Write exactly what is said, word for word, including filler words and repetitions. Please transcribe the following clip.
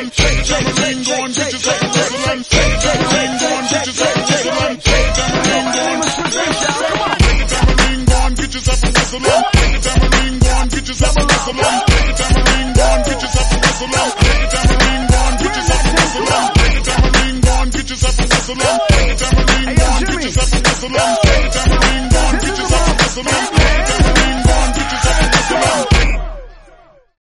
and take the tambourine, go and get yourself a whistle and take the tambourine, go and get yourself a whistle and take the tambourine, go and take the tambourine, go and get yourself a whistle and take the tambourine, go and get yourself a whistle and take the tambourine, go and get yourself a whistle and take the tambourine, go and get yourself a whistle and take the tambourine, go and get yourself a whistle and take the tambourine, go and get yourself a whistle and take the tambourine, go and get yourself a whistle and